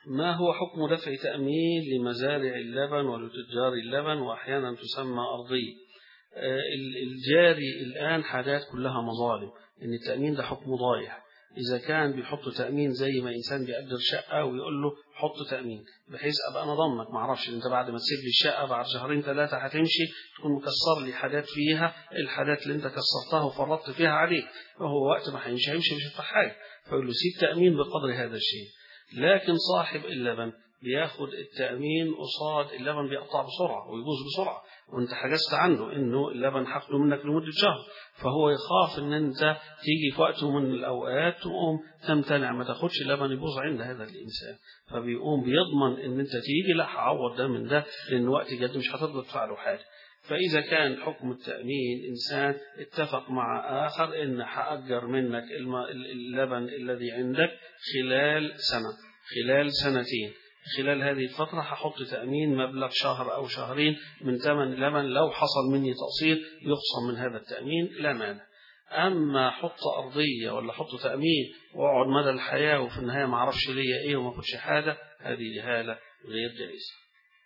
ما هو حكم دفع تأمين لمزارع اللبن ولتجار اللبن وأحيانا تسمى أرضية؟ الجاري الآن حاجات كلها مظالم، إن التأمين ده حكم ضايع. إذا كان بيحط تأمين زي ما إنسان بيأجر شقة ويقول له حط تأمين بحيث أبقى أنا ضمنك، معرفش أنت بعد ما تسيب لي الشقة بعد شهرين ثلاثة هتمشي تكون مكسر لي حاجات فيها، الحاجات اللي أنت كسرتها وفرطت فيها عليك، وهو وقت ما هيمشي مش هيفتح حاجة، فيقول له سيب تأمين بقدر هذا الشيء. لكن صاحب اللبن بياخد التأمين قصاد اللبن بيقطع بسرعة ويبوظ بسرعة، وانت حجزت عنه انه اللبن هاخده منك لمدة شهر، فهو يخاف ان انت تيجي في وقت من الاوقات تقوم تمتنع ما تاخدش اللبن يبوظ عند هذا الانسان، فبيقوم بيضمن ان انت تيجي لا هعوض ده من ده، لان وقت جد مش هتقدر تدفع له حاجة. فإذا كان حكم التأمين إنسان اتفق مع آخر إن هأجر منك اللبن الذي عندك خلال سنة، خلال سنتين، خلال هذه الفترة هحط تأمين مبلغ شهر أو شهرين من ثمن اللبن، لو حصل مني تقصير يخصم من هذا التأمين لا مانع. أما حط أرضية ولا حط تأمين وأقعد مدى الحياة وفي النهاية ما أعرفش ليا إيه وما أخدش حاجة، هذه جهالة غير جائزة.